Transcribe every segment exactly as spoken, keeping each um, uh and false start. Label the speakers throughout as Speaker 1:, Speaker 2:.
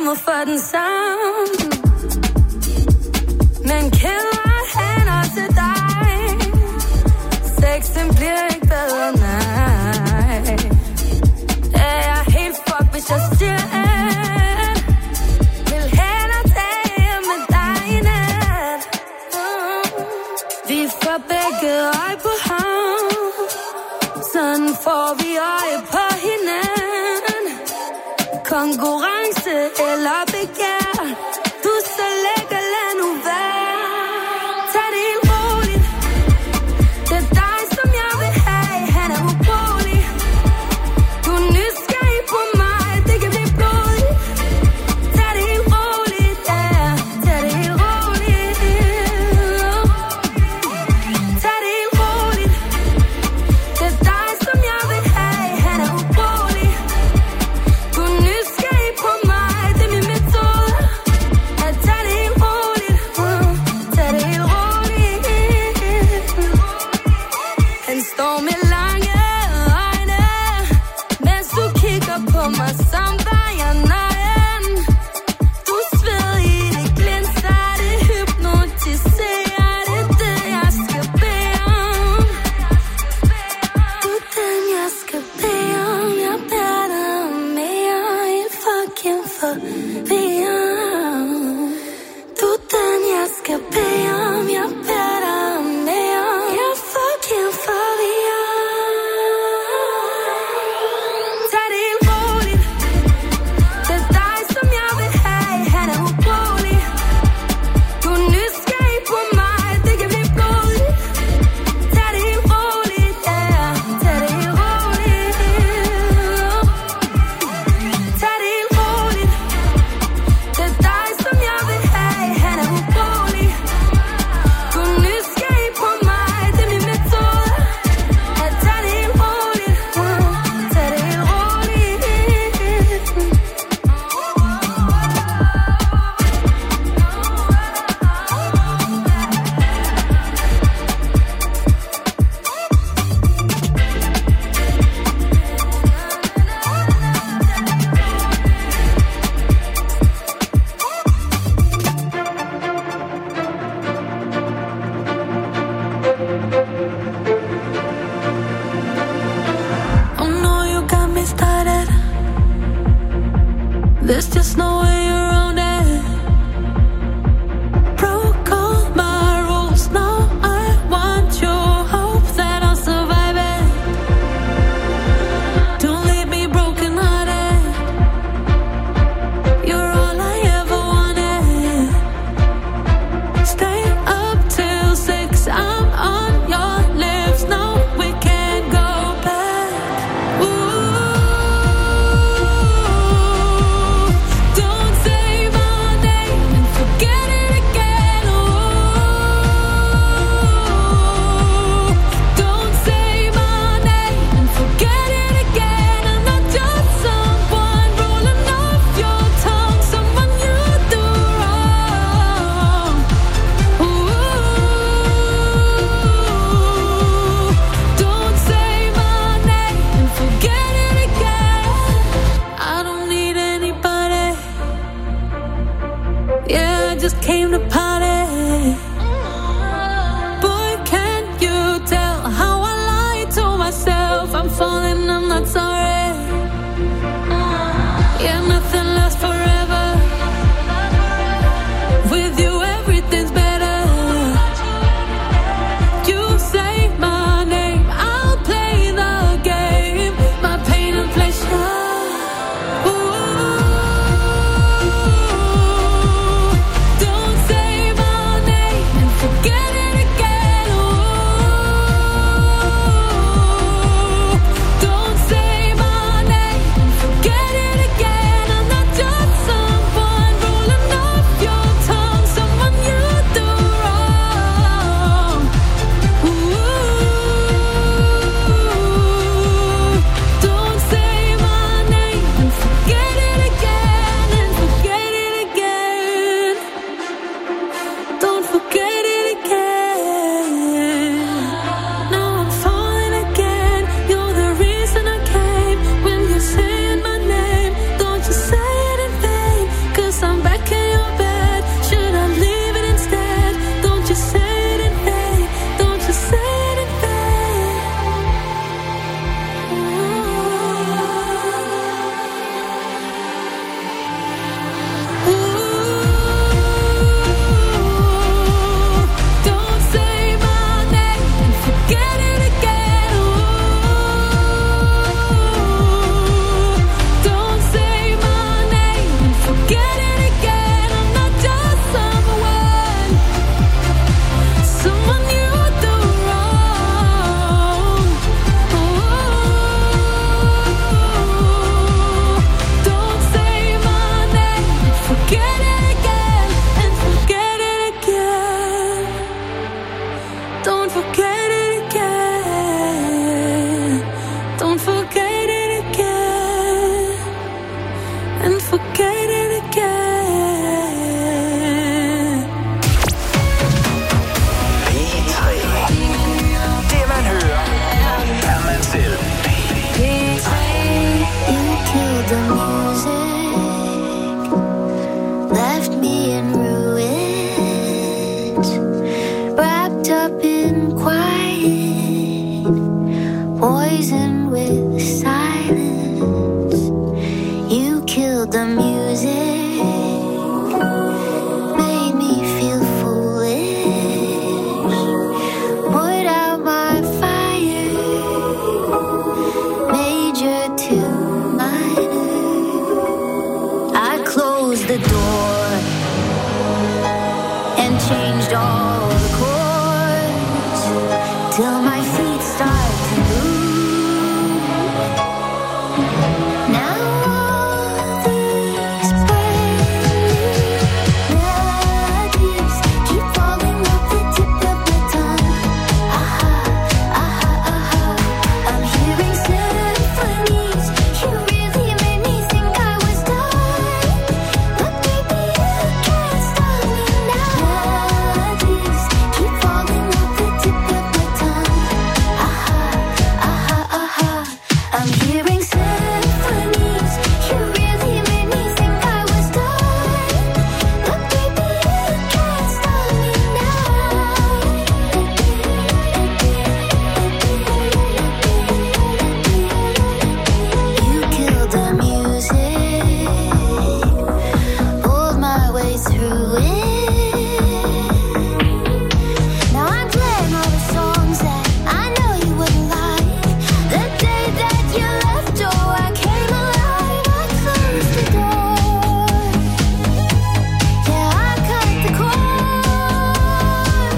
Speaker 1: må få den samme. Men kæder hænder til dig. Sexen bliver ikke bedre, nej. Er jeg helt fuck, hvis jeg siger at vil hellere tage med dig i nat. Vi får begge øje på ham. Sådan får vi øje på hinanden. Konkurrence eller begær. Du er så lækker, lad nu være. Tag det helt roligt. Det er dig, som jeg vil have. Han er ubrugelig. Du er nysgerrig på mig. Det kan blive blodigt. Tag det helt roligt, ja. Tag det helt roligt. Tag det helt roligt. Det er dig, som jeg vil have. Han er ubrugelig. Du er nysgerrig på mig. Det er min metode. At tage det helt roligt. Tag det helt roligt. Han står med lange øjne, mens du kigger på mig, som var jeg nøgen. Du sved i det, glinser det, hypnotiserer det, det jeg skal bede om. Du er den jeg skal bede om. Jeg beder dig om mere, helt fucking forvirret. Du er den jeg skal bede om. Jeg beder dig om mere, jeg er fucking forvirret. Tag det helt roligt. Det er dig, som jeg vil have. Han er ubrugelig. Du er nysgerrig på mig. Det kan blive blodigt. Tag det helt roligt, ja. Tag det helt roligt. Tag det helt roligt. Det er dig, som jeg vil have. Han er ubrugelig. Du er nysgerrig på mig. Det er min metode. At tage det helt roligt. Tag det helt roligt. Oh no, you got me started. There's just no way around it. Broke all my rules. Now I want you. Hope that I'll survive it. Don't leave me broken hearted. You're all I ever wanted. Stay up till six. I'm on your lips. No, we can't go back. Ooh, don't say my name and forget it again. Ooh, don't say my name and forget it again. I'm not just someone rolling off your tongue, someone you do wrong. Ooh, don't say my name and forget it again. I don't need anybody. Yeah, I just came to party. Boy, can't you tell how I lie to myself? I'm falling, I'm not sorry. Yeah, nothing lasts forever. With you, everything's better. You say my name, I'll play the game. My pain and pleasure. Ooh, don't say in ruins, wrapped up in quiet, poisoned with silence. You killed the music, made me feel foolish, put out my fire, major to minor. I closed the door and changed all the chords till my feet start to move. Now all these brand new melodies keep falling off the tip of my tongue. Aha, aha, aha, I'm hearing symphonies. You really made me think I was done, but baby you can't stop me now. Melodies keep falling off the tip of my tongue. Aha, aha, aha, I'm hearing symphonies. You really made me think I was done, but baby you can't stop me now. You killed the music, pulled my way through it. Now I'm playing all the songs that I know you wouldn't like. The day that you left, oh, I came alive. I closed the door. Yeah, I cut the cord.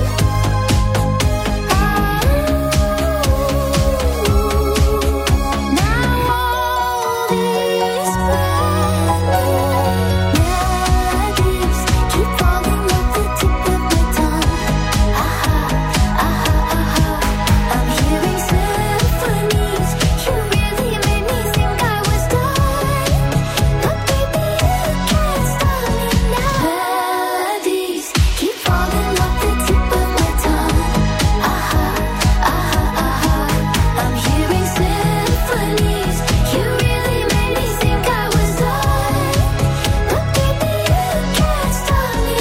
Speaker 1: Now all these brand new melodies keep falling off the tip of my tongue. Aha, aha, aha, I'm hearing symphonies. You really made me think I was done, but baby you can't stop me now. Melodies keep falling off the tip of my tongue. Aha, aha, aha, I'm hearing symphonies. You really made me think I was done, but baby you can't stop me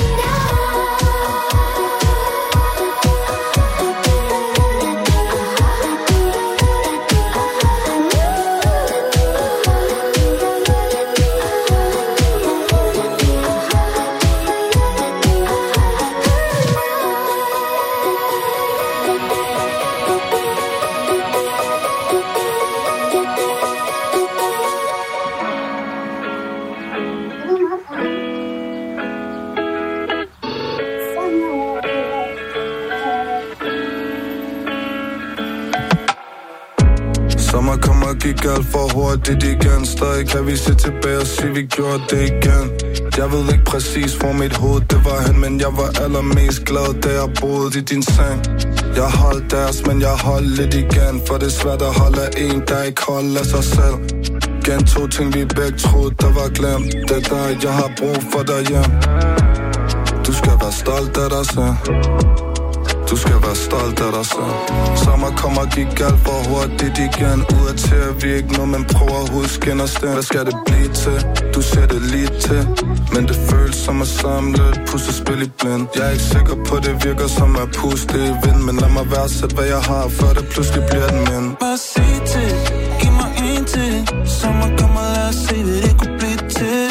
Speaker 2: Sommer kommer og gik alt for hurtigt igen. Stadig kan vi se tilbage og sige, vi gjorde det igen. Jeg ved ikke præcis, hvor mit hoved det var hen, men jeg var allermest glad, da jeg boede i din seng. Jeg holdt deres, men jeg holdt lidt igen, for det er svært at holde en, der ikke holder sig selv. Gentog ting, vi begge troede, der var glemt. Det er dig, jeg har brug for derhjemme. Du skal være stolt af dig selv. Du skal være stolt af dig selv. Sommer kommer og gik alt for hurtigt igen. Ud af til at vi ikke noget, men prøver at huske en og sten. Hvad skal det blive til? Du ser det lige til, men det føles som at samle et puslespil i blind. Jeg er ikke sikker på, det virker som at puste i vind, men lad mig værdsætte, hvad jeg har, før det pludselig bliver den mind.
Speaker 3: Bare sig til, giv mig en til. Sommer kommer, lad os se, hvad det kunne blive til.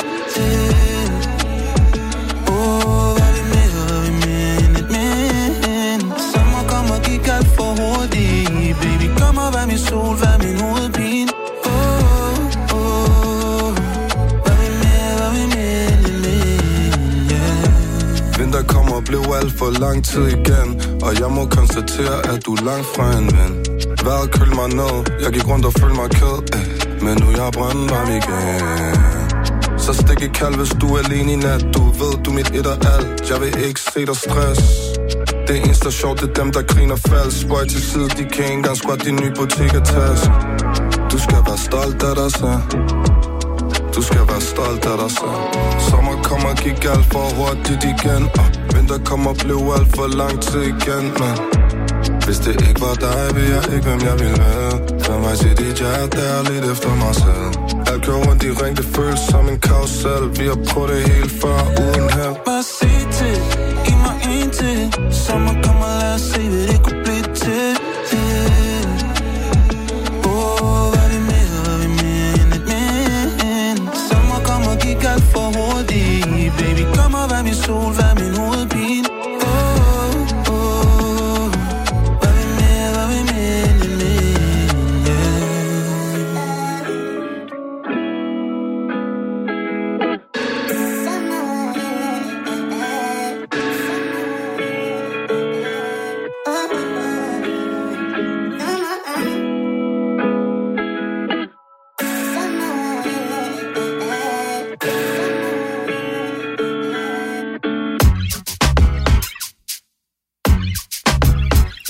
Speaker 3: Åh, hvad vi mere, hvad vi mere end et men. Sommer kommer og gik alt for hurtigt. Baby, kom og vær min sol, vær min hovedpine. Åh, åh, hvad vi mere, hvad vi mere end et men, yeah.
Speaker 2: Vinter kommer og blev alt for lang tid igen, og jeg må konstatere, at du er langt fra en ven. Vejret kølte mig ned, jeg gik rundt og følte mig ked, eh. Men nu er jeg brandvarm igen. Så stik i kald, hvis du er alene i nat. Du ved, du er mit et og alt. Jeg vil ikke se dig stress. Det eneste er sjovt, det er dem, der griner falsk. Spøj til side, de kan ikke engang skvatte din nye butik-task. Du skal være stolt af dig selv. Du skal være stolt af dig selv. Sommer kommer og gik alt for hurtigt igen, og vinter kommer og blev alt for lang tid igen, men hvis det ikke var dig, vil jeg ikke, hvem jeg ville være. For mig til dit hjerte, der er lidt efter mig selv. Alt kører rundt i ring, det føles som en karusel. Vi har prøvet det helt før, uden held.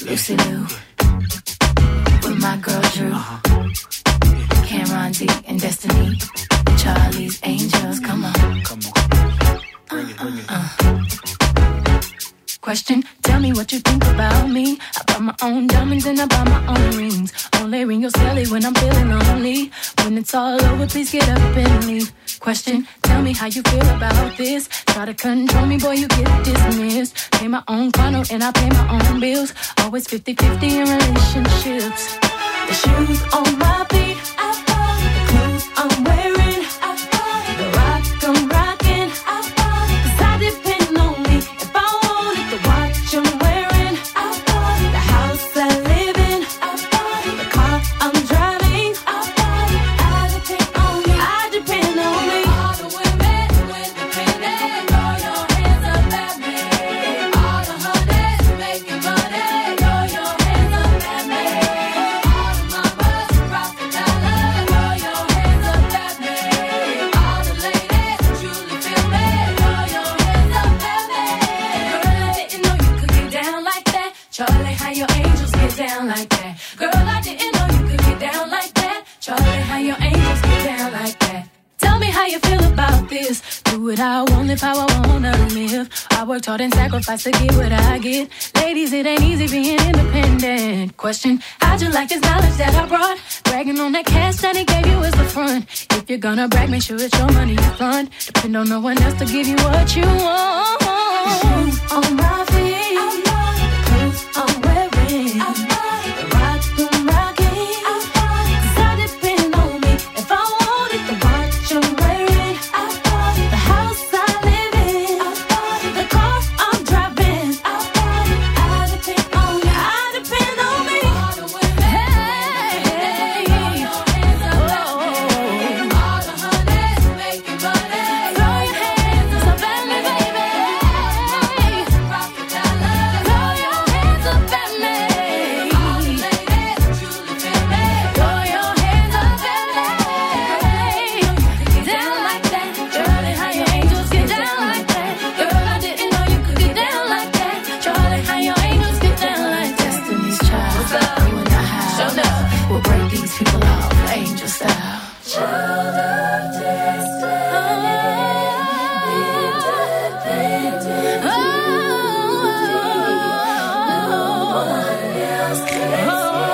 Speaker 1: Lucy Liu, with my girl Drew, Cameron D and Destiny, Charlie's Angels, come on.
Speaker 4: Come on. Bring it, bring it.
Speaker 1: Uh. Question, tell me what you think about me. I buy my own diamonds and I buy my own rings. Only ring your celly when I'm feeling lonely. When it's all over, please get up and leave. Question, tell me how you feel about this. Try to control me, boy, you get dismissed. Pay my own condo and I pay my own bills. Always fifty-fifty in relationships. The shoes on my feet, I bought the clothes I'm wearing. I bought the rock I'm rocking. I bought 'cause I depend on me. If I wanted the watch I'm wearing, I bought the house I live in. I bought the car I'm driving. I bought I depend on me. I depend on me. All the women who independent, throw your hands up at me. All the honeys making money, throw your hands up at me. All the mamas who rock the dollar, throw your hands up at me. All the ladies who truly feel me, throw your hands up at me. Girl, I didn't know you could get down like that. Charlie, how your angels get down like that. Girl, I didn't know you could get down like that. Charlie, how your angels get down like that. Tell me how you feel about this. Do what I want, live how I wanna live. I worked hard and sacrificed to get what I get. Ladies, it ain't easy being independent. Question, how'd you like this knowledge that I brought? Bragging on that cash that he gave you is the front. If you're gonna brag, make sure it's your money you fund. Depend on no one else to give you what you want. Shoes on my feet, I bought the clothes I'm wearing. I bought the rock I'm rocking. I bought 'cause I depend on me. If I wanted the watch I'm wearing, I bought the house I live in. I bought the car I'm driving. I bought I depend on me. I depend on me. All the women, hey, throw your hands up at me. All the honeys making money, throw your hands up at me, baby. Rock the dollar, throw your hands up at me. All the ladies who truly feel me, throw your hands up at me. Get down like that. Charlie, how your angels get down like that. Girl, I didn't know you could get down like that. Charlie, how your angels get down like that. Destiny's Child, what's up? You and I have show up. We'll break these people off, angel style. Child of destiny, independent. Oh, no one else can save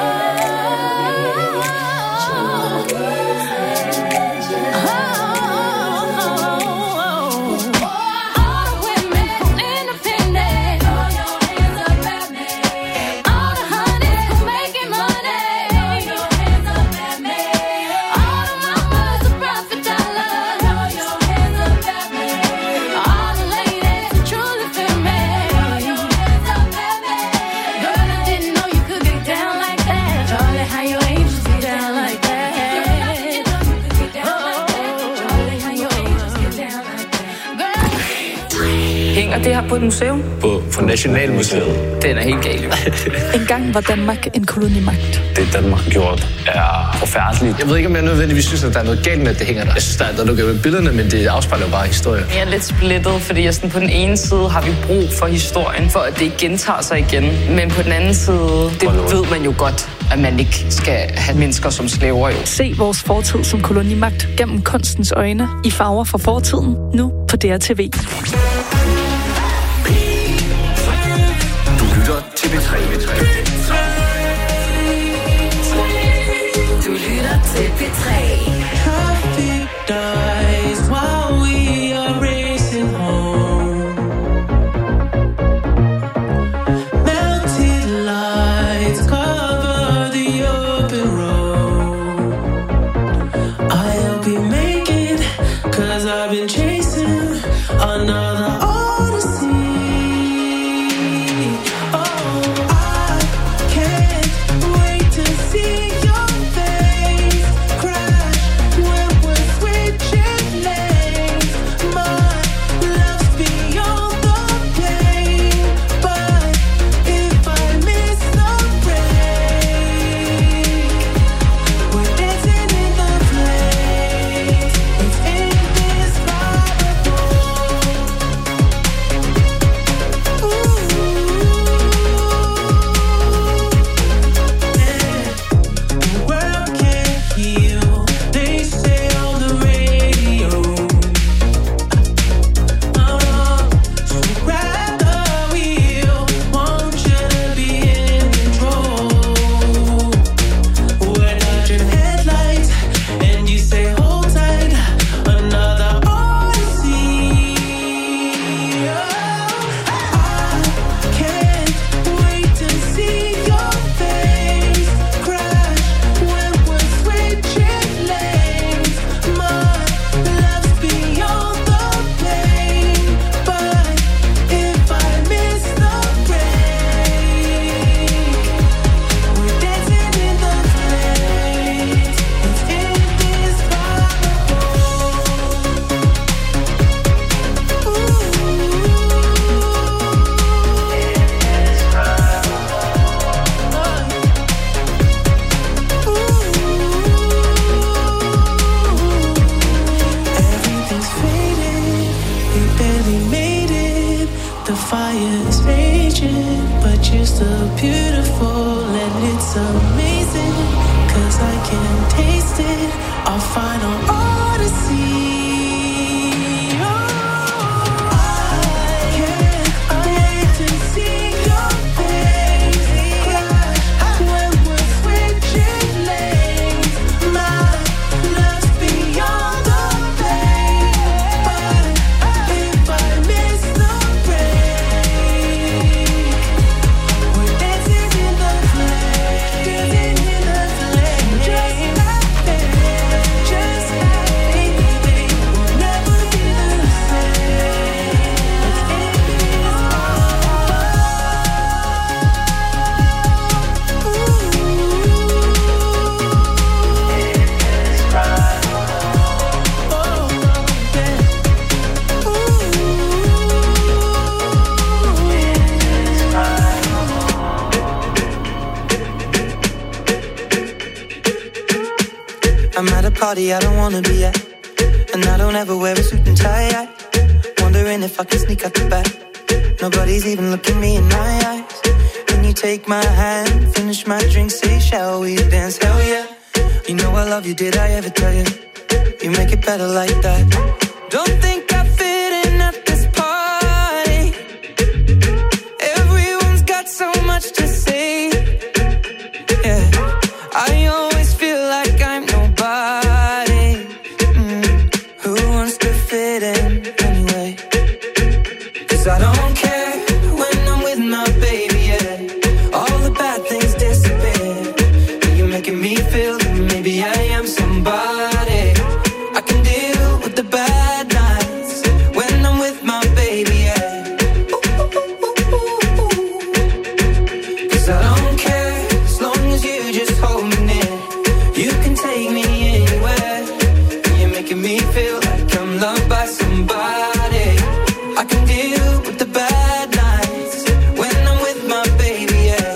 Speaker 1: all the women who independent, throw your hands up at me. All the honeys who making money, throw your hands up at me. All the mamas who profit dollar, throw your hands up at me. All the ladies who truly feel me, throw your hands up at me. Girl, I didn't know you could get down like that. Charlie, how your angels get down like that. Girl, I didn't know you could get down like that. Charlie, how your angels get down like that. Girl.
Speaker 5: Hænger det her på et museum?
Speaker 4: På, på Nationalmuseet.
Speaker 5: Den er helt gal.
Speaker 6: En gang var Danmark en kolonimagt.
Speaker 4: Det Danmark har gjort er forfærdeligt.
Speaker 7: Jeg ved ikke, om jeg nødvendigvis synes, at der er noget galt med, at det hænger der. Jeg synes, der er noget galt med billederne, men det afspejler jo bare historien.
Speaker 5: Jeg er lidt splittet, fordi jeg sådan, på den ene side har vi brug for historien, for at det ikke gentager sig igen. Men på den anden side, det ved man jo godt, at man ikke skal have mennesker som slaver jo.
Speaker 6: Se vores fortid som kolonimagt gennem kunstens øjne i farver fra fortiden, nu på D R T V.
Speaker 8: Du lytter til B tre.
Speaker 1: Du lytter til B tre.
Speaker 3: Traffic dies while we are racing home. Melted lights cover the open road. I'll be making, 'cause I've been chasing another odyssey. Oh, I can't wait to see your face crash when we're switching. The fire's raging, but you're still beautiful, and it's amazing, 'cause I can taste it, our final odyssey.
Speaker 9: I'm at a party I don't wanna be at, and I don't ever wear a suit and tie. I wondering if I can sneak out the back. Nobody's even looking me in my eyes. Can you take my hand, finish my drink, say shall we dance? Hell yeah. You know I love you, did I ever tell you? You make it better like that. Don't think I fit in at this party. Everyone's got so much to say. Yeah, I always feel like I'm nobody. Mm. Who wants to fit in anyway? 'Cause I don't care when I'm with my baby, yeah. All the bad things disappear. You're making me feel that maybe I am somebody. I can deal with the bad nights when I'm with my baby, yeah. 'Cause I don't care as long as you just hold me near. You can take me anywhere. You're making me feel like I'm loved by somebody. I can deal with the bad nights when I'm with my baby, yeah.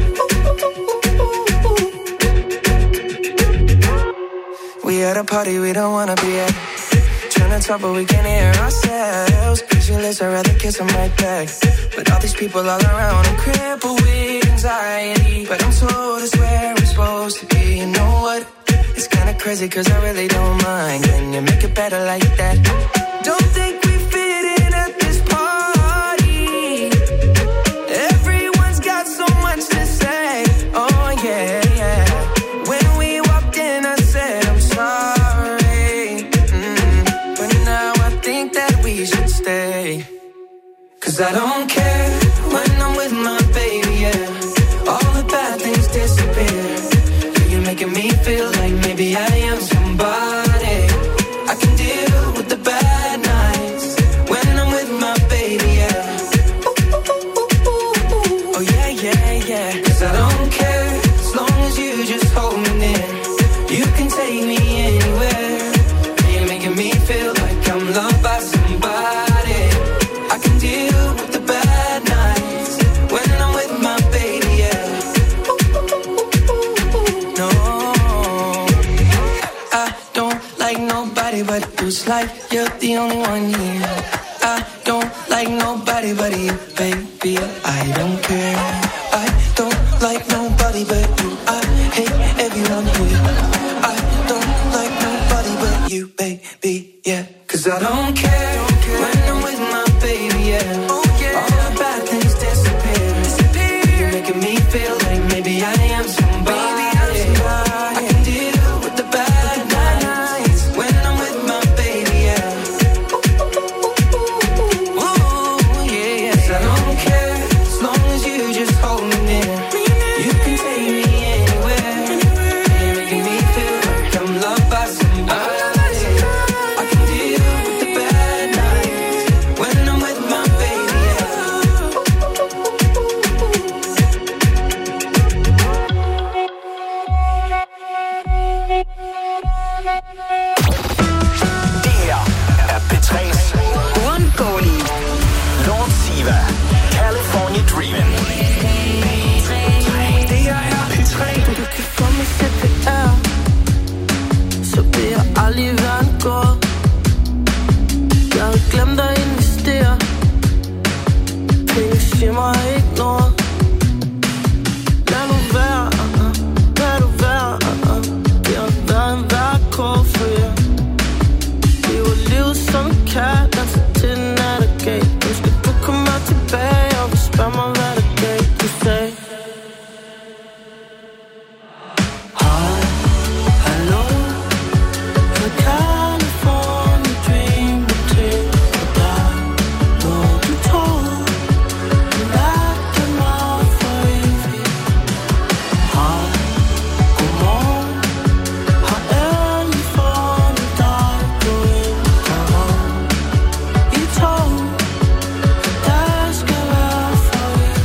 Speaker 9: We at a party we don't wanna be at. Trying to talk but we can't hear ourselves. Pictureless, I'd rather kiss them right back. But all these people all around, I'm crippled with anxiety. But I'm told it's where I'm supposed to be. You know what? It's kinda crazy 'cause I really don't mind. Can you make it better like that? Don't think we fit in at this party. Everyone's got so much to say. Oh yeah, yeah. When we walked in I said I'm sorry. Mm. But now I think that we should stay. 'Cause I don't care when I'm with my baby, yeah. All the bad things disappear. You're making me feel like maybe I am somebody. I can deal with the bad nights when I'm with my baby, yeah. Oh yeah, yeah, yeah. 'Cause I don't care as long as you just hold me near. You can take me anywhere. You're making me feel like I'm loved by somebody. I can deal with the bad nights when I'm with my baby, yeah. No, I don't like nobody but you. It's like you're the only one here. I don't like nobody but you, baby. I don't care. I don't like nobody but you. I hate everyone here. I don't like nobody but you, baby, yeah. 'Cause I don't care when I'm with my baby, yeah. All the bad things disappear. You're making me feel like maybe I am somebody. I can deal with the bad nights when I'm with my baby, yeah. Ooh, yeah, yeah. 'Cause I don't care as long as you just hold me near. You can take me anywhere. You're making me feel like I'm loved by somebody. I can deal with the bad nights when I'm with my baby, yeah.
Speaker 8: Det her er P tre's uundgåelige Lord Siva, California Dreamin'. Det her er P tre.
Speaker 3: Du kan få mig C P R, så vil jeg aldrig være en gård. Jeg havde glemt at investere.
Speaker 9: Penge siger mig ikke noget. Lad nu være, lad du være. Det har været en værd kort for jer. Lever livet som en kat, danser til den nattergab. Nu skal du komme mig tilbage og spørg mig hvad der gav. Du sagde hej, hallo, jeg kan få en dream til dig. Når du tror, du lærte mig for evigt. Hej, godmorgen, har endelig fundet dig på en perron. I tog, der skal være for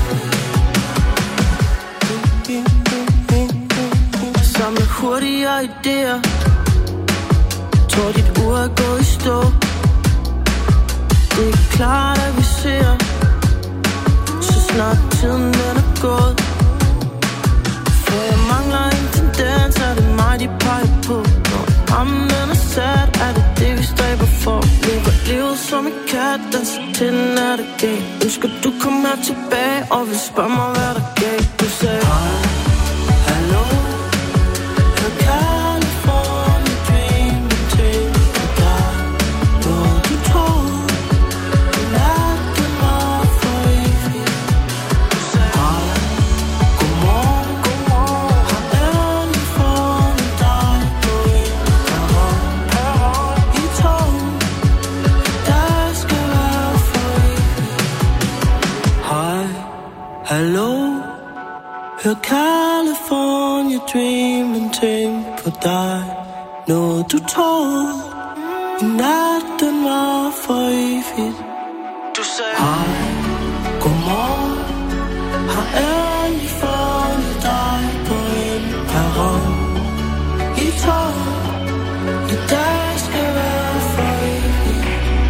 Speaker 9: evigt. Samle hurtigere idéer. Tror dit ur er gået i stå. Det er klart at vi ser. Så snart tiden den er gået. For jeg mangler en tendens. Er det mig de peger på? Når rammen den er sat, er det det vi stræber for. Lever livet som en kat, danser til den er der gav. Ønsker du komme her tilbage og vil spørge mig hvad der gav. Du sagde hej, hallo, jeg kan få en dream til dig. Når du tror, du lærte mig for evigt. Du sagde hej, godmorgen, har endelig fundet dig på en perron. I tog, der skal være for evigt. Hej, hallo, hør California Dreamin' tænk på dig. Når du tror, i natten var for evigt. Du sagde hej, godmorgen, har endelig fundet dig på en perron. I tog, i dag skal være for evigt.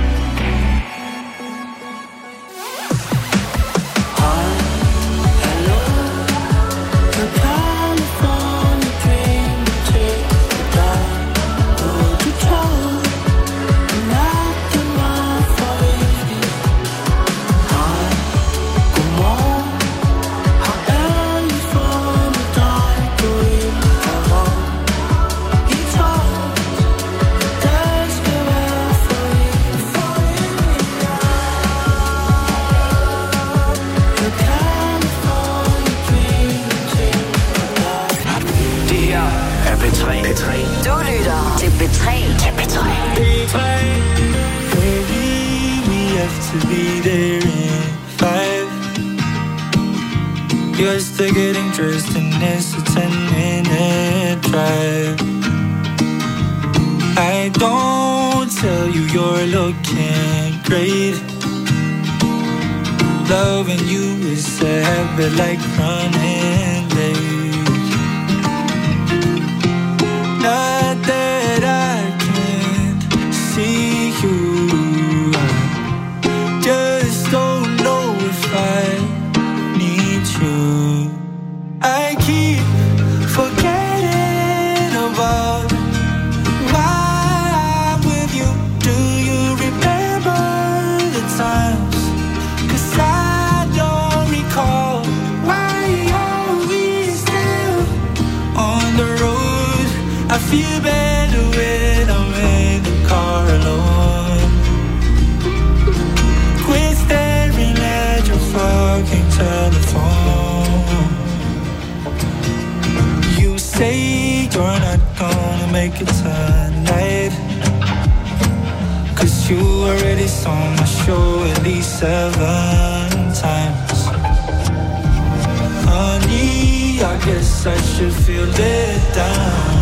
Speaker 9: Hej, hallo, jeg kan få en dream til dig. Når du tror, i natten var for evigt. Hej, godmorgen, har endelig fundet dig på en perron. I tog, der skal være for evigt. Jeg kan få en dream til dig.
Speaker 8: Det her er P tre. P tre.
Speaker 10: Du lytter til P tre.
Speaker 8: Til P tre.
Speaker 3: P tre. Baby, we have to be there in five. You're still getting dressed and it's a ten minute drive. I don't tell you you're looking great. Loving you is a habit like running late. Not that I can't see you, I just don't know if I need you. I keep forgetting about why I'm with you. Do you remember the times? 'Cause I don't recall why are we still on the road. I feel better when I'm in the car alone. Quit staring at your fucking telephone. You say you're not gonna make it tonight, 'cause you already saw my show at least seven times. Honey, I guess I should feel let down,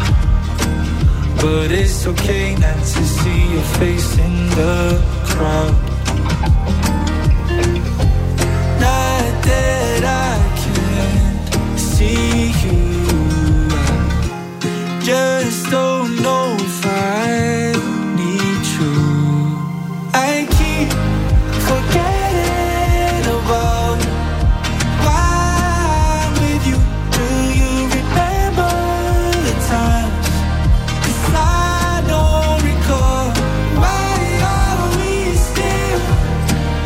Speaker 3: but it's okay not to see your face in the crowd. Not that I can't see you, I just don't know if I need you. I keep forgetting about why I'm with you. Do you remember the times? 'Cause I don't recall why are we still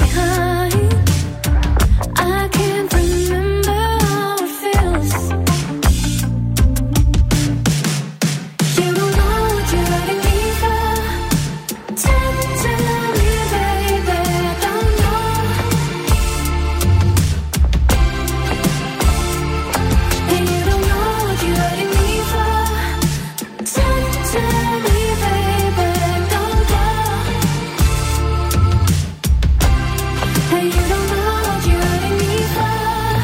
Speaker 1: behind. I can't remember how it feels. You don't know what you're hurting me for. Tell, tell me, baby, I don't know. And you don't know what you're hurting me for. Tell, tell me, baby, I don't know. And you don't know what you're hurting me for.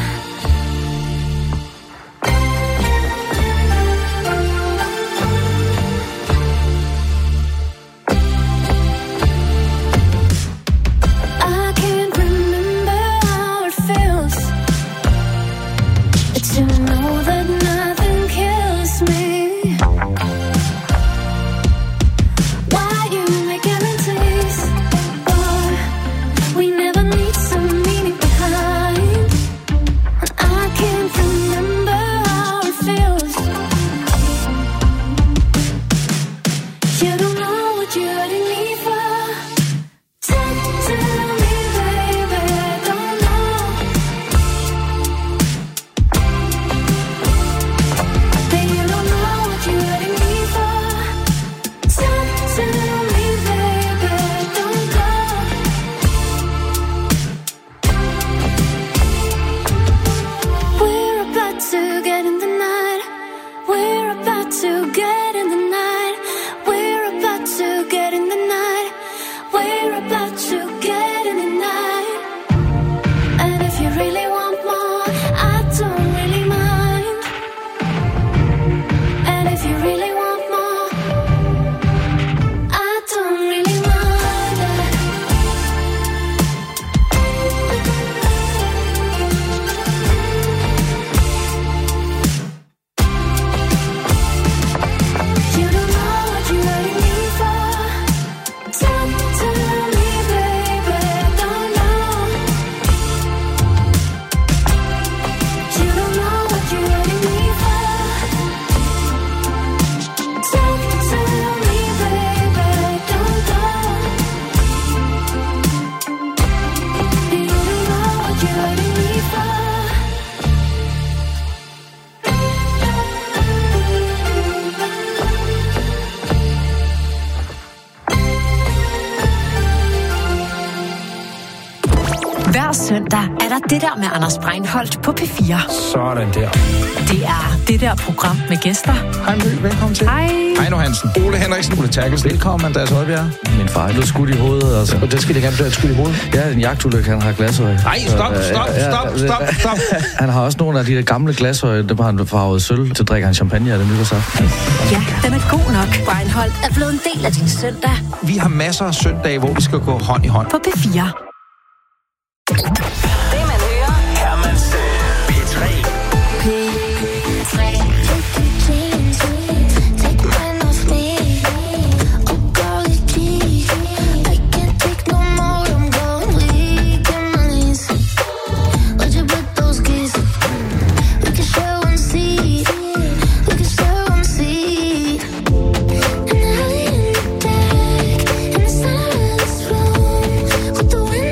Speaker 1: I can't remember how it feels to know that nothing kills me. Why you make guarantees? Or we never need some meaning behind. And I can't remember how it feels. You don't know what you're hurting me for. Tell, tell me, baby, I don't know. But you don't know what you're hurting me for. Tell, tell me, baby, I don't know. We're about to get in the night. We're about to get in the night. We're about to get in the night. We're about to get in the night. And if you really want more, I don't really mind. And if you really want more, I don't really mind. You don't know what you're hurting me for. Tell, tell me, baby, I don't know. You don't know what you're hurting me for. Tell, tell me, baby, I don't know. You don't know what you're hurting me for.
Speaker 11: Hver søndag er der det der med Anders Breinholt på P fire.
Speaker 12: Sådan der.
Speaker 11: Det er det der program med gæster.
Speaker 12: Hej Mø, velkommen til.
Speaker 11: Hej.
Speaker 12: Hej nu Hansen. Ole Henriksen, Ole Terkels.
Speaker 13: Velkommen, Andreas Højbjerg. Min far er blevet skudt i hovedet, altså.
Speaker 12: Og det skal det gerne blive skudt i hovedet.
Speaker 13: Ja, en jagtulykke, han har glasøje.
Speaker 12: Nej, stop, stop, stop, stop, stop.
Speaker 13: Han har også nogle af de der gamle glasøje, dem har han farvet sølv, til drikker han champagne af det nytårsaften.
Speaker 11: Ja, den er god nok. Breinholt er blevet en del af din søndag.
Speaker 12: Vi har masser af søndage, hvor vi skal gå hånd i hånd.
Speaker 11: På P fire.
Speaker 8: Det man hører, Hermans P tre.
Speaker 1: P tre. Take mine off me. Oh, golly gee. I can't take no more. I'm going weak in my knees. Would you put those keys? We can share one seat. We can share one seat. And I lay in the dark in the silence room with the wind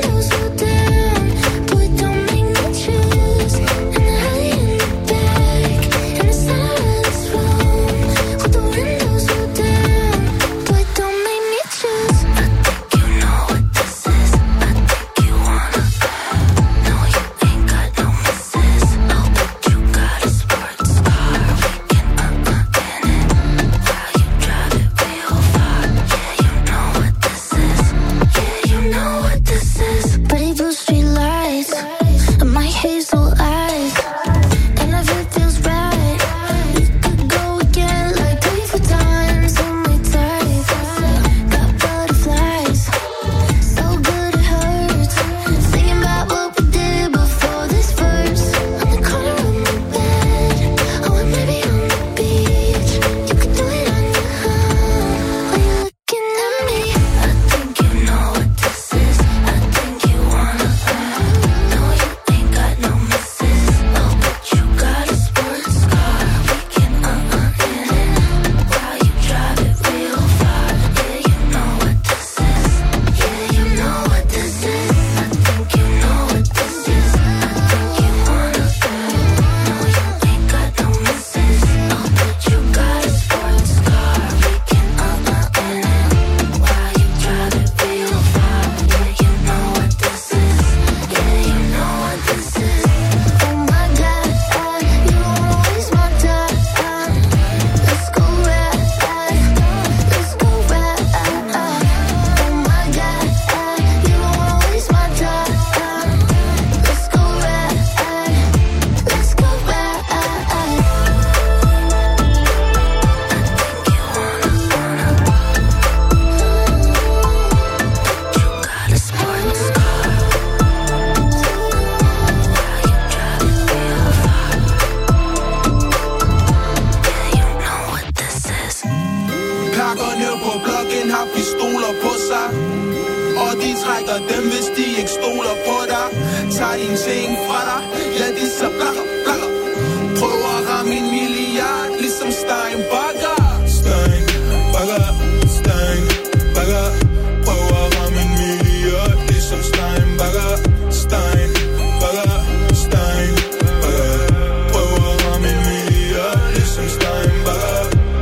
Speaker 3: Tager din ting fra dig, ja det er så blakker, blakker. Prøver at ramme en milliard, ligesom Steinbacher. Steinbacher, Steinbacher. Prøver at ramme en milliard, ligesom Steinbacher. Steinbacher, Steinbacher. Prøver at ramme en milliard, ligesom Steinbacher.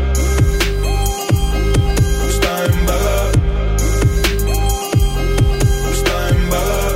Speaker 3: Steinbacher. Steinbacher.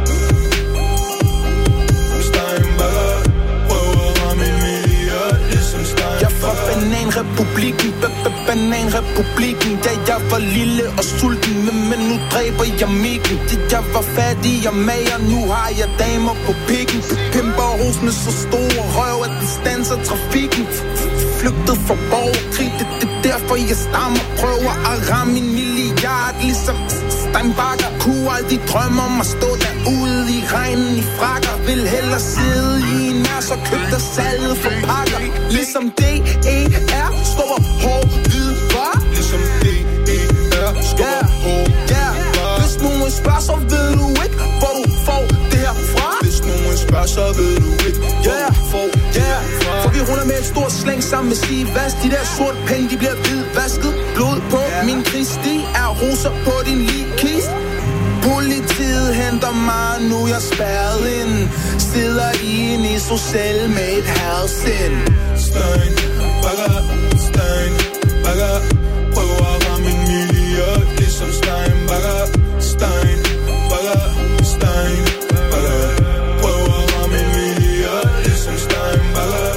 Speaker 3: Steinbacher. Prøver at ramme en milliard, ligesom Steinbacher. Jeg fra Bananrepublikken, Bananrepublikken. Ja, jeg var lille og sulten, men, men nu dræber jeg mikken. Jeg var fattig og mager, nu har jeg damer på pikken. Pimper hos med så store røv, at det standser trafikken. Flygtet fra borgerkrig, det er derfor jeg stammer. Prøver at ramme en milliard, ligesom Steinbacher. Kunne aldrig drømme om at stå derude i regnen i frakker. Vil hellere sidde i en nær, så køb der salget for pakker. Ligesom D E R, står hård hvid var. Ligesom D E R, står hård hvid var. Hvis nogen spørger, så ved du ikke, hvor du får det her fra. Hvis nogen spørger, så ved du ikke, hvor du får det her fra. For vi ruller med et stort slæng sammen med Sivas. De der sort penge, de bliver hvidvasket. Blod på min kristi er roser på din ligkist. Politiet henter mig, nu jeg spærret ind. Sidder i en isocelle med et halvsind. Steinbacher, Steinbacher. Prøver at ramme en milliard, ligesom Steinbacher. Steinbacher, Steinbacher. Prøver at ramme en milliard, ligesom Steinbacher.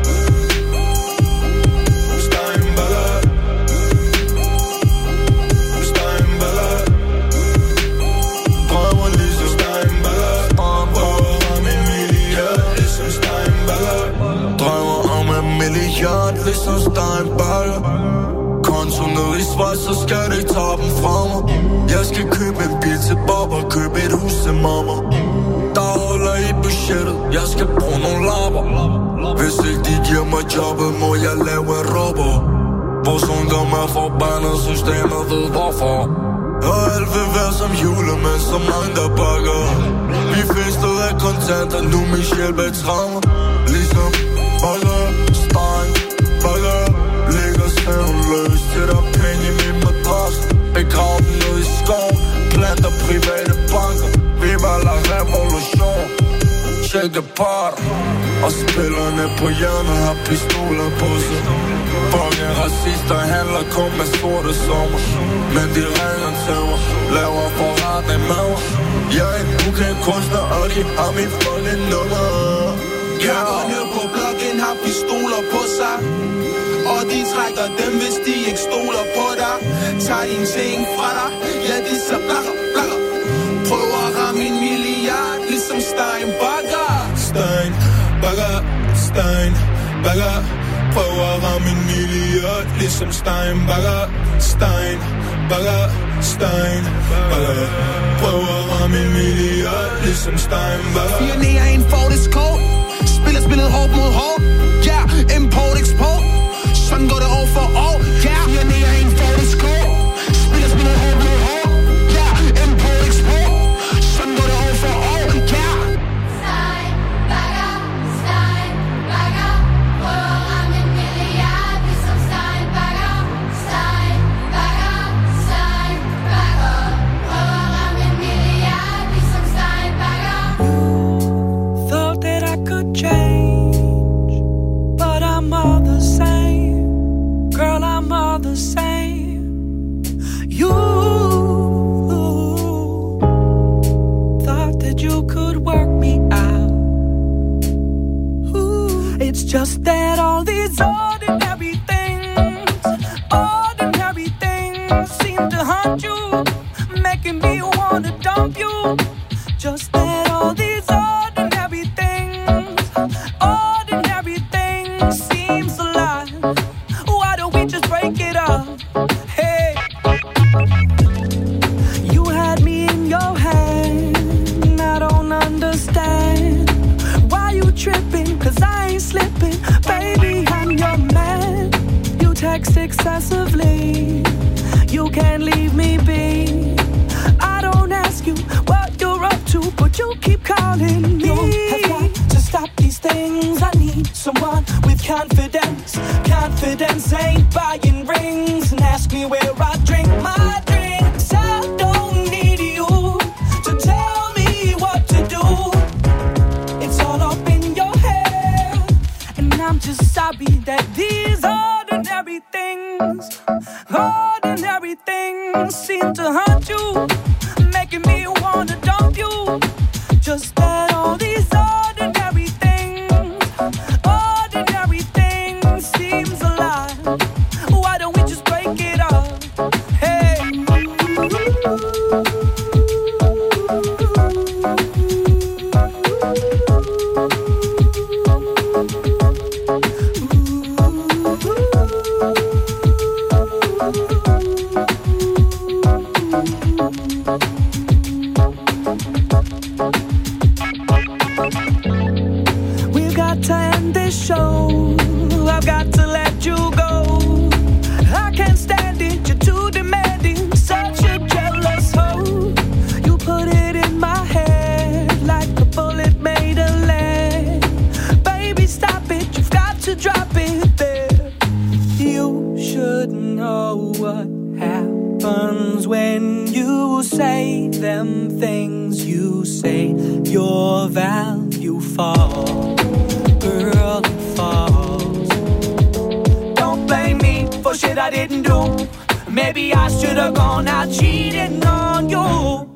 Speaker 3: Steinbacher. Steinbacher. Prøver ligesom Steinbacher. Prøver at ramme en milliard, ligesom Steinbacher. Drømmer om en milliard, ligesom Steinbacher. Konto ned i Schweiz, så skal de tage dem fra mig. Jeg skal købe en bil til Bob og købe et hus til mamma. Der holder i budgettet, jeg skal bruge nogle lapper. Hvis ikke de giver mig jobbet, må jeg lave robber. Vores ungdom er forbandet, systemet ved hvorfor. Og alt vil være som julemænd, så mange der bakker. Vi fester af kontanter, nu min hjælp er trammer. Ligesom Bakker, Steinbacher. Ligger søvnløs, sætter penge i min madras. Begrav den ud i skov, planter private banker. Vi var la revolution. Tjekke parter. Og spillerne på hjørnet har pistoler på sig. Fucking racister handler kun med sorte sommer. Men de ringer til mig, laver forretning med mig. Jeg er en ukendt kunstner, og de har min fucking nummer. Kæmperne på blokken har pistoler på sig. Og de trækker dem, hvis de ikke stoler på dig. Tag din ting fra dig, ja de så blakker, blakker. Prøver at ramme en milliard, ligesom Steinbacher. Steinbacher, Steinbacher. Prøver at ramme en milliard, ligesom Steinbacher. Steinbacher, Steinbacher. Prøver at ramme en milliard, ligesom Steinbacher. Fire ned af en Ford Escort. Spiller spillet hårdt mod hårdt. Ja, yeah, import, export. Sådan går det år for år. Ja, yeah. Fire ned af en Ford Escort. Spiller spillet hårdt mod hårdt. Ja, yeah, import, export. Sådan går det år for år. Ja, yeah.
Speaker 14: Steinbacher, Steinbacher. Prøver at ramme en milliard, ligesom Steinbacher. Steinbacher, Steinbacher. Prøver at ramme en milliard, ligesom Steinbacher.
Speaker 9: Thought that I could change, but I'm all the same. Girl, I'm all the same. You thought that you could work me out. Ooh, it's just that all these ordinary things, ordinary things seem to haunt you, making me wanna dump you. Just that all these ordinary things, ordinary things seems a lie. Why don't we just break it up? Hey, you had me in your hand. I don't understand why you tripping, cause I ain't slipping. Baby, I'm your man. You text excessively, you can't leave me be. I don't ask you what you're up to, but but you keep calling me. You have got to stop these things. I need someone with confidence. Confidence ain't buying rings and ask me where I drink my drinks. I don't need you to tell me what to do. It's all up in your head, and I'm just sorry that these ordinary things, ordinary things seem to hurt you, making me wanna dump you. Just that all these ordinary things, ordinary things seems a lie. Why don't we just break it up? Hey. We've got to end this show. I've got to let you go. I can't stand it, you're too demanding. Such a jealous hoe. You put it in my head like a bullet made of lead. Baby, stop it, you've got to drop it there. You should know what happens when you say them things you say. Your value falls, girl, it falls. Don't blame me for shit I didn't do. Maybe I should have gone out cheating on you.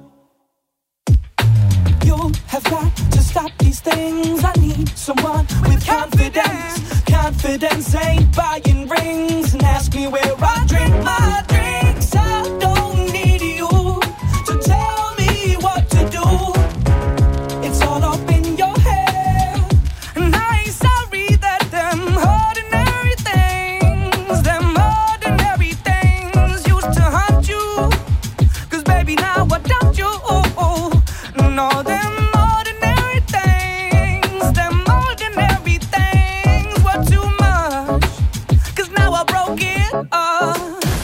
Speaker 9: You have got to stop these things. I need someone with confidence. Confidence ain't buying rings and ask me where I drink my drinks. I don't need you to tell me what to do. It's all up in your head, and I ain't sorry that them ordinary things, them ordinary things used to haunt you. 'Cause baby, now I doubt you. No, them ordinary things, them ordinary things were too much. 'Cause now I broke it up.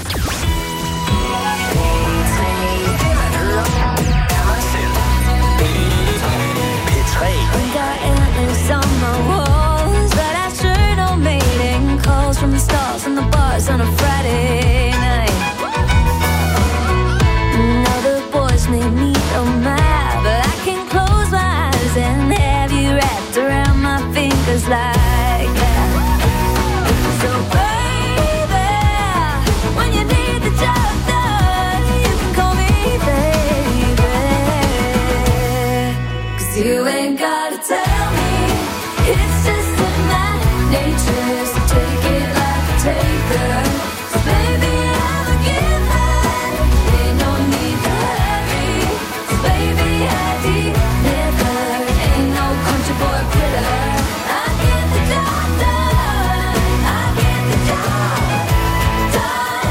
Speaker 1: Got antlers on my walls, but I sure don't mating calls from the stars and the bars on a Friday night. Now the boys made me oh mad, but I can close my eyes and have you wrapped around my fingers like that. So baby, when you need the job done, you can call me baby. 'Cause you ain't gotta tell me, it's just in my nature, so take it like a taker. So baby, I'm a giver, ain't no need to hurry. So baby, I deliver, ain't no country boy quitter. I get the job done, I get the job done.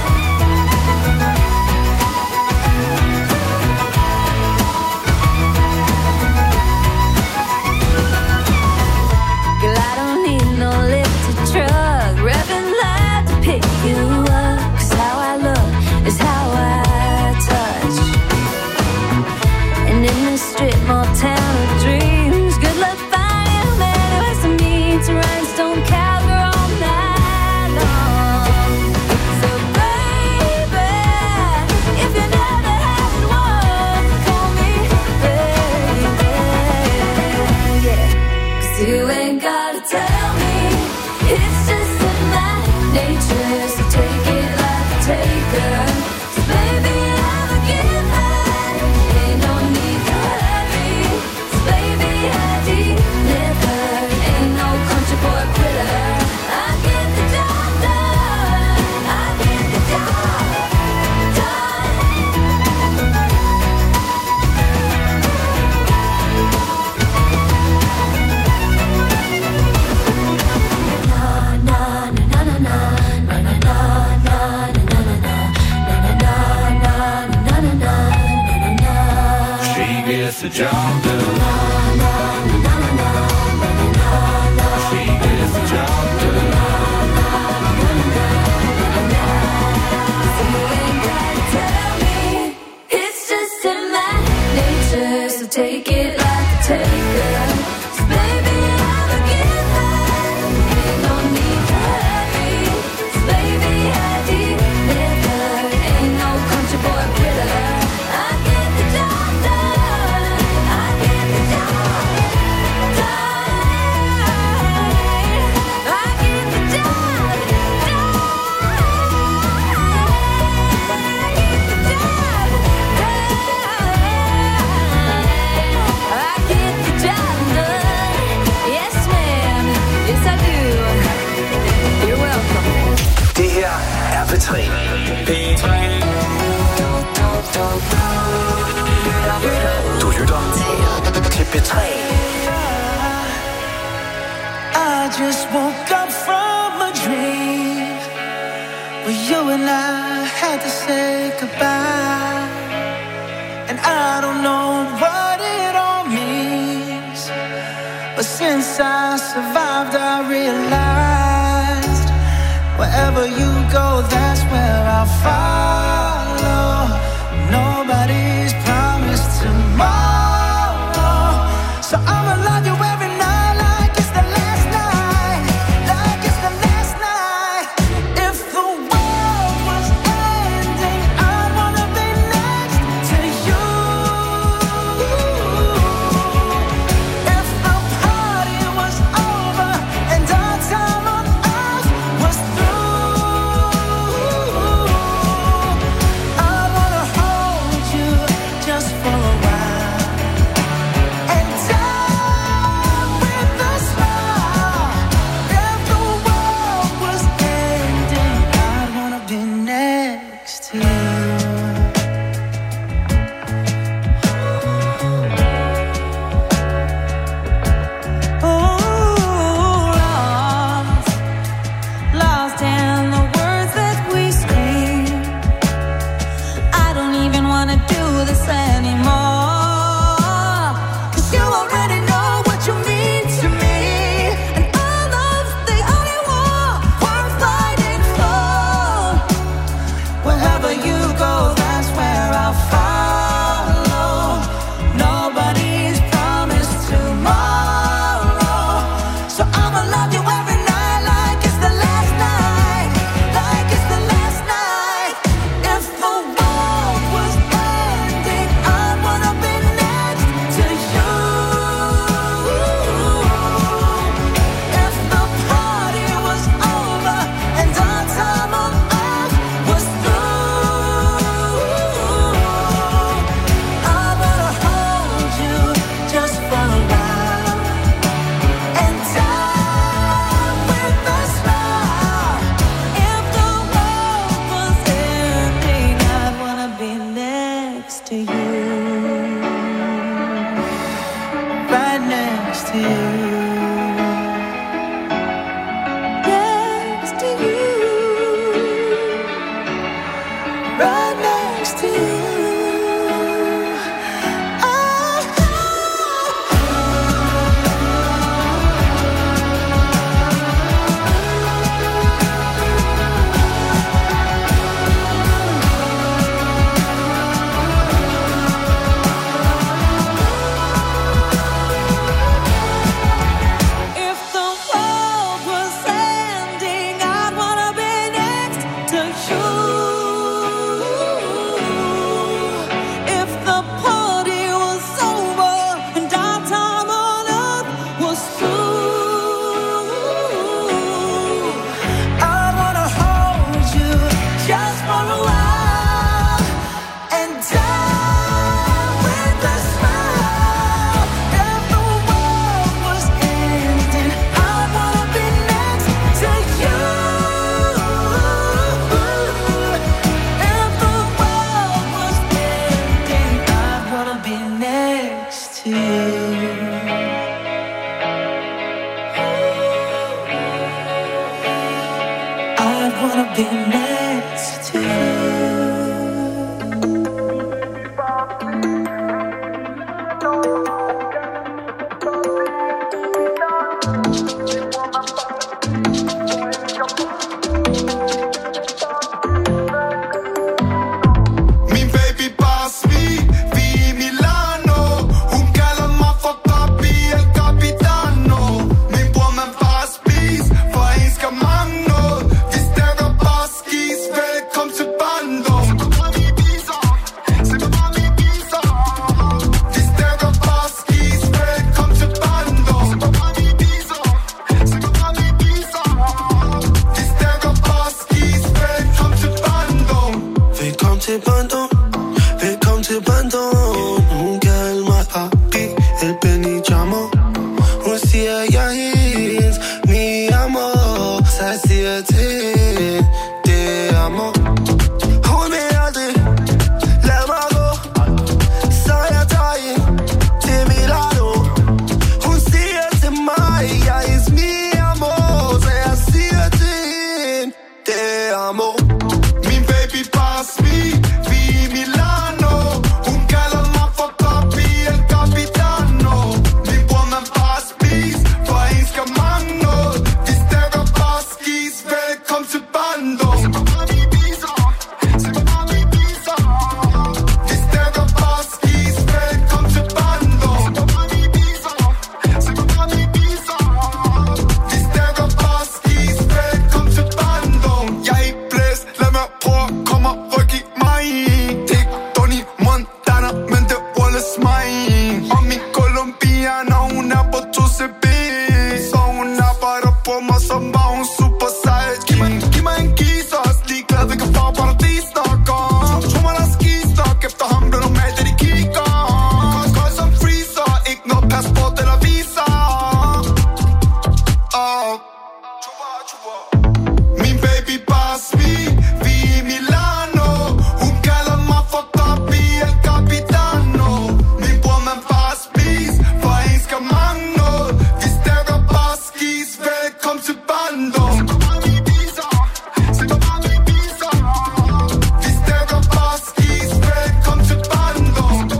Speaker 1: Girl, I don't need no lifted truck, revving loud to pick you up. 'Cause how I look is how I touch. And in this strip mall town of dreams, good luck finding a man who has to meet to rhinestone cowgirl all night long. So baby, if you never had one, call me baby, yeah. 'Cause you ain't gotta tell me, it's just in my nature, so take it like a taker. So baby, I'm a giver, ain't no need to hurry. So baby, I deliver, ain't no country boy quitter. I get the job done, I get the job done.
Speaker 3: gets the job done. She gets the job done.
Speaker 1: You ain't gotta tell me, it's just in my nature, so take it like
Speaker 3: just woke up from a dream where you and I had to say goodbye. And I don't know what it all means, but since I survived I realized wherever you go, that's where I'll follow. Nobody's promised tomorrow, so I'ma love you every night like it's the last night, like it's the last night. If the world was ending, I'd wanna be next to you. If the party was over and our time on earth was through, I wanna hold you just for a while and die with a smile. If the world was ending, I'd wanna be next to you. Lost, lost in the words that we scream. I don't even wanna do this anymore, 'cause you already know what you mean to me, and our love's the only war worth fighting for. Wherever you go, that's where I'll follow. Nobody's promised tomorrow, so I'ma love you every night like it's the last night, like it's the last night. If the world was ending, I'd wanna be next to you. If the party was over and our time on earth was through, I wanna hold you just for a while and die with a smile. If the world was ending, I'd wanna be next to you, right next to you, next to you, right next to you. If the world was ending, I'd wanna be next to you. If the party was over and our time on earth was through, I wanna hold you just for a while and die with a smile. If the world was ending, I'd wanna be next to you. If the world was ending, I'd wanna be next to you. I'd wanna be next to you.
Speaker 15: Min baby bare smil, vi i Milano. Hun kalder mig for papi el capitano. Min bror man bare spis, for en skal mangle noget. Vi stakker bare skis, velkommen til bando. Vi stakker bare skis, velkommen til bando. Vi stakker bare skis, velkommen til bando.
Speaker 3: Velkommen til Bandung, velkommen til Bandung. Hun kalder mig papi, el Benijamo. Hun siger, jeg er hendes, mi amor. Så jeg siger til hende, det er amor. Hun vil aldrig lad mig gå, så jeg tager hende til Milano. Hun siger til mig, jeg er hendes, mi amor.
Speaker 15: hun er på to C B. Så hun arbejder på mig, som var hun super sej. Giv mig, giv mig en gis, og også ligeglad, vi kan få paradis snakker. Tro mig, der er skistok, efter ham bliver normalt, at de kigger. Kold, kold som freezer, ikke noget passport eller visa. Oh. Min baby bare smil, vi i Milano. Hun kalder mig for Papi El Capitano. Min bror man bare spis, for en skal mangle. Vi stærker bare skis, velkommen til bando. Vi stærker bare skis, velkommen til bando.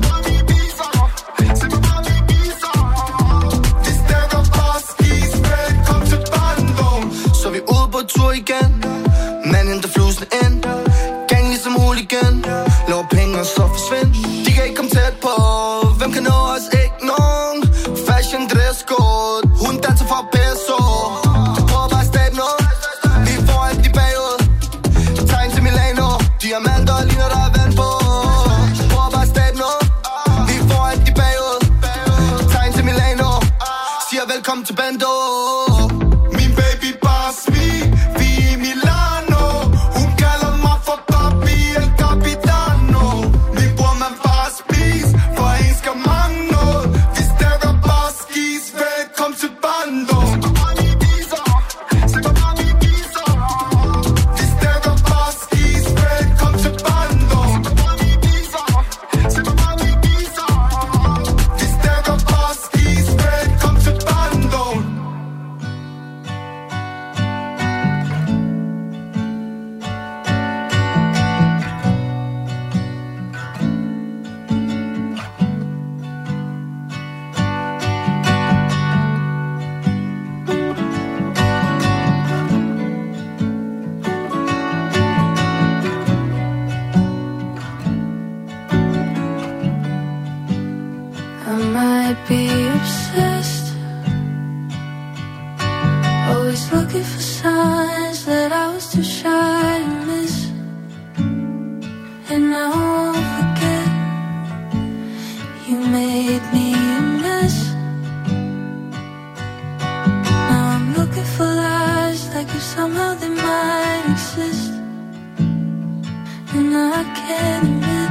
Speaker 15: Vi stærker bare skis, velkommen til bando.
Speaker 3: Så er vi ude på tur igen. Man henter flusen ind. Gang ligesom hooligan. Laver penge og så forsvind. De kan ikke komme tæt på. Hvem kan nå os? Ikke nogen. Fashion dresscode. Hun danser for peso. Du prøver bare at stabe noget. Vi får alt i bagud. Tegn til Milano. Diamanter ligner der er vand på. Du prøver bare at stabe noget. Vi får alt i bagud. Tegn til Milano. Siger velkommen til bando.
Speaker 15: Min baby bare smil, vi i Milano. Hun kalder mig for Papi El Capitano. Min bror man bare spis, for en skal mangle. Vi stærker bare skis, velkommen til bando. Vi stærker bare skis, velkommen til bando. Vi stærker bare skis, velkommen til bando.
Speaker 1: I might be obsessed, always looking for signs that I was too shy to miss. And I won't forget, you made me a mess. Now I'm looking for lies, like if somehow they might exist. And I can't admit,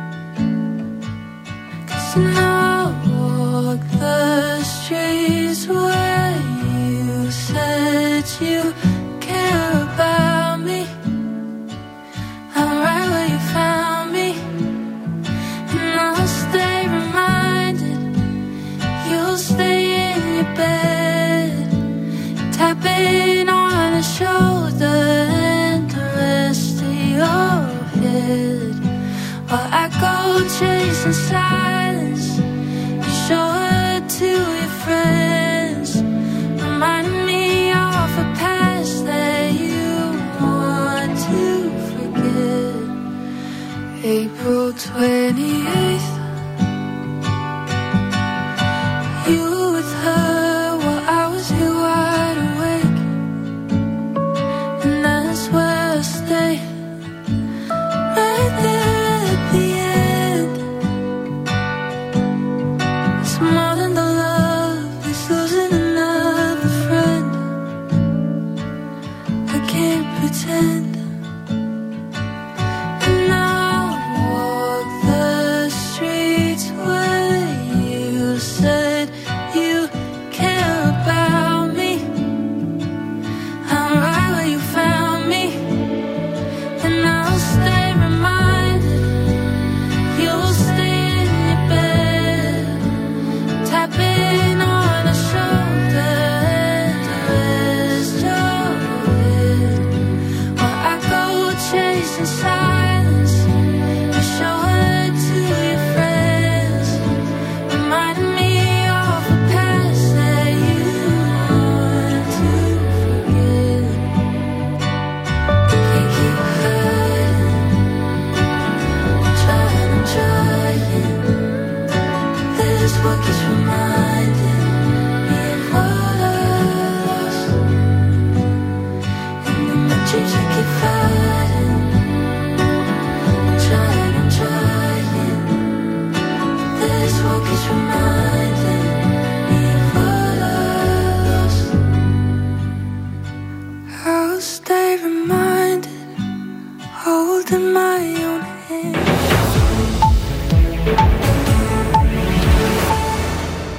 Speaker 1: 'cause now I walk the streets where you said you care about me. I'm right where you found me, and I'll stay reminded. You'll stay in your bed, tapping on a shoulder and the rest of your head. While I go chasing silence, you show it to your friends, reminding me of a past that you want to forget. April twenty-eighth, you were with her while I was here wide awake, and that's where I stay, right there at the end. It's more than the love, it's losing another friend. I can't pretend. And now I walk the streets where you said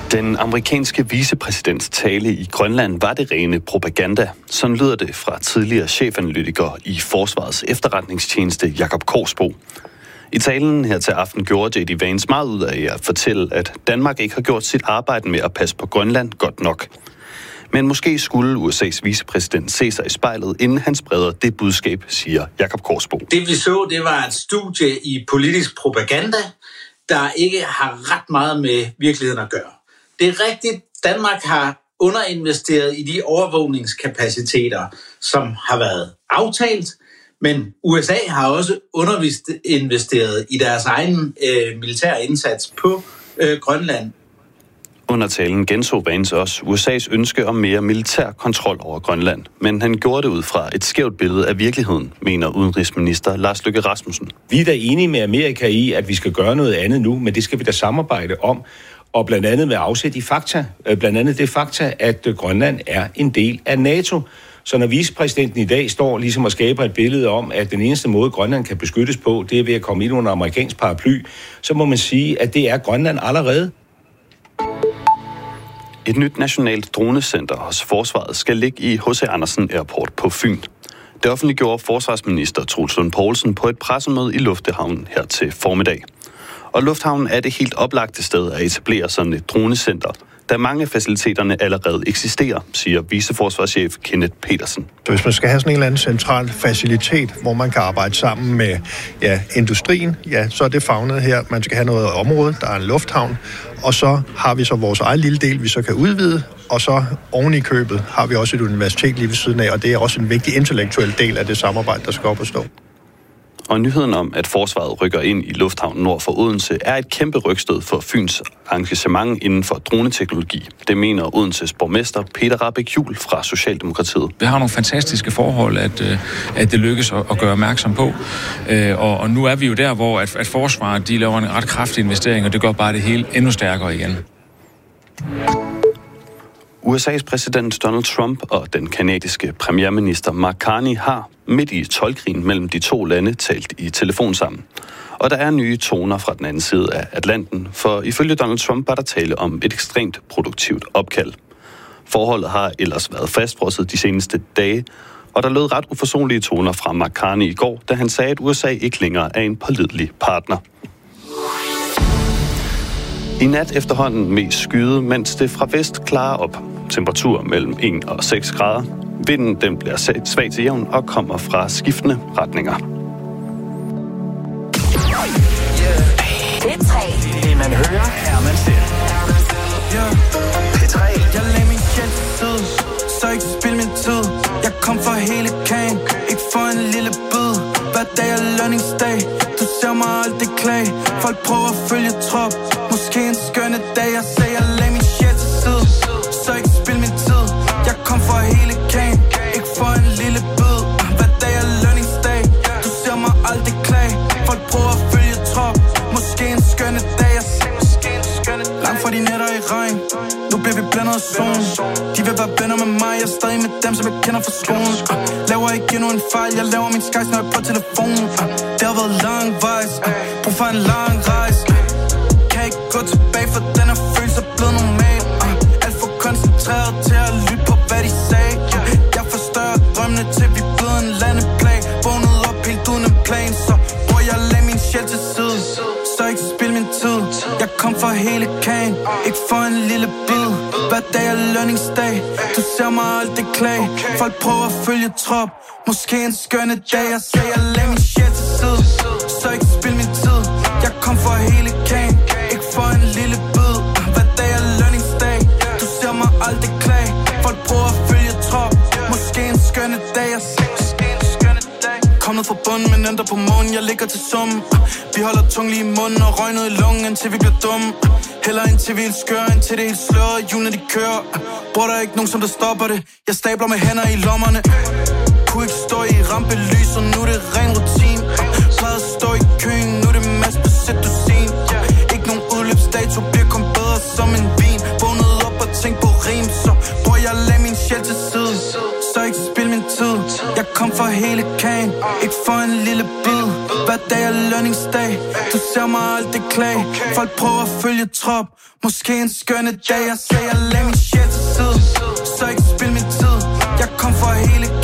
Speaker 16: Den amerikanske vicepræsidents tale i Grønland var det rene propaganda. Sådan lyder det fra tidligere chefanalytiker i Forsvarets efterretningstjeneste Jakob Korsbo. I talen her til aften gjorde J D Vance meget ud af at fortælle, at Danmark ikke har gjort sit arbejde med at passe på Grønland godt nok. Men måske skulle U S A's vicepræsident se sig i spejlet, inden han spreder det budskab, siger Jakob Korsbo.
Speaker 17: Det vi så, det var et studie i politisk propaganda, der ikke har ret meget med virkeligheden at gøre. Det er rigtigt, Danmark har underinvesteret i de overvågningskapaciteter, som har været aftalt, men U S A har også underinvesteret i deres egen øh, militære indsats på øh, Grønland.
Speaker 16: Under talen genså Vance også U S A's ønske om mere militær kontrol over Grønland, men han gjorde det ud fra et skævt billede af virkeligheden, mener udenrigsminister Lars Løkke Rasmussen.
Speaker 18: Vi er da enige med Amerika i, at vi skal gøre noget andet nu, men det skal vi da samarbejde om, og blandt andet med afsæt i fakta. Blandt andet det fakta, at Grønland er en del af NATO. Så når vicepræsidenten i dag står ligesom og skaber et billede om, at den eneste måde, Grønland kan beskyttes på, det er ved at komme ind under amerikansk paraply, så må man sige, at det er Grønland allerede.
Speaker 16: Et nyt nationalt dronecenter hos Forsvaret skal ligge i H C Andersen Airport på Fyn. Det offentliggjorde forsvarsminister Troels Lund Poulsen på et pressemøde i Lufthavnen her til formiddag. Og Lufthavnen er det helt oplagte sted at etablere sådan et dronecenter, da mange af faciliteterne allerede eksisterer, siger viceforsvarschef Kenneth Petersen.
Speaker 19: Hvis man skal have sådan en eller anden central facilitet, hvor man kan arbejde sammen med ja, industrien, ja, så er det favnet her. Man skal have noget område, der er en lufthavn, og så har vi så vores egen lille del, vi så kan udvide, og så oven i købet har vi også et universitet lige ved siden af, og det er også en vigtig intellektuel del af det samarbejde, der skal op og stå.
Speaker 16: Og nyheden om, at forsvaret rykker ind i lufthavnen nord for Odense, er et kæmpe rygstød for Fyns engagement inden for droneteknologi. Det mener Odenses borgmester Peter Rahbæk Juhl fra Socialdemokratiet.
Speaker 20: Vi har nogle fantastiske forhold, at, at det lykkes at gøre opmærksom på. Og, og nu er vi jo der, hvor at, at forsvaret de laver en ret kraftig investering, og det gør bare det hele endnu stærkere igen.
Speaker 16: U S A's præsident Donald Trump og den kanadiske premierminister Mark Carney har midt i toldkrigen mellem de to lande talt i telefon sammen. Og der er nye toner fra den anden side af Atlanten, for ifølge Donald Trump var der tale om et ekstremt produktivt opkald. Forholdet har ellers været fastfrosset de seneste dage, og der lød ret uforsonlige toner fra Mark Carney i går, da han sagde, at U S A ikke længere er en pålidelig partner. I nat efterhånden mest skyde, mens det fra vest klarer op. Temperatur mellem en og seks grader. Vinden den bliver svag til jævn og kommer fra skiftende retninger.
Speaker 8: P tre. Det man hører, er man selv. P tre.
Speaker 3: Jeg lagde min sjæl til side, så ikke spil min tid. Jeg kom for hele kagen, ikke for en lille bid. Hver dag er lønningsdag, du ser mig aldrig klage. Folk prøver at følge trop, måske en skønne dag. Jeg sagde, jeg lagde min sjæl til side, så ikke spil min tid. Jeg kom for hele kagen, ikke for en lille bid. Hver dag er lønningsdag, du ser mig aldrig klage. Folk prøver at følge trop, måske en skønne dag. Jeg sagde, måske en skønne dag. Langt fra de nætter i regn, nu bliver vi blændet af solen. De vil være venner med mig, jeg er stadig med dem, som jeg kender fra skolen. uh, Laver ikke endnu en fejl, jeg laver min skies, når jeg er på telefonen. uh, Det har været lang vejs, uh, brug for en lang rejse. uh, Kan ikke gå tilbage, for den her følelse er blevet normal. uh, Alt for koncentreret til at lytte på, hvad de sagde. uh, Jeg forstørrer drømmene til vi blev en landeplan. Vågnede op helt uden en plan, så bror jeg lagde min sjæl til side, så ikke spil min tid. Jeg kom for hele kagen, ikke for en lille bid. Hver dag er lønningsdag, du ser mig aldrig klage. Folk prøver at følge trop, måske en skønne dag. Jeg sagde, jeg lagde min sjæl til side, så ikke spil min tid. Jeg kom for hele kagen, ikke for en lille bid. Hver dag er lønningsdag, du ser mig aldrig klage. Folk prøver at følge trop, måske en skønne dag. Jeg sagde, måske en skønne dag. Kom ned fra bunden, men ændrer på månen, jeg ligger til summen. Vi holder tung lige i munden og røg ned i lungen, indtil vi bliver dumme. Heller indtil vi er helt skøre, indtil det er helt sløret, hjulene de kører. Bror, der er ikke nogen, som der stopper det. Jeg stabler med hænder i lommerne. Kunne ikke stå i rampelys, og nu er det ren rutin. Plejede stå i køen, nu er det masse på sæt dusin. Ikke nogen udløbsdato, bliver kun bedre som en vin. Vågnede op og tænkte på rim, så bror, jeg lagde min sjæl til side, så ikke spil min tid. Jeg kom for hele kagen, ikke for en lille bid. Hver dag er lønningsdag. Du ser mig aldrig klage. Folk prøver at følge trop. Måske en skønne dag. Jeg sagde, jeg lagde min shit til side, så ikke spil min tid. Jeg kom for hele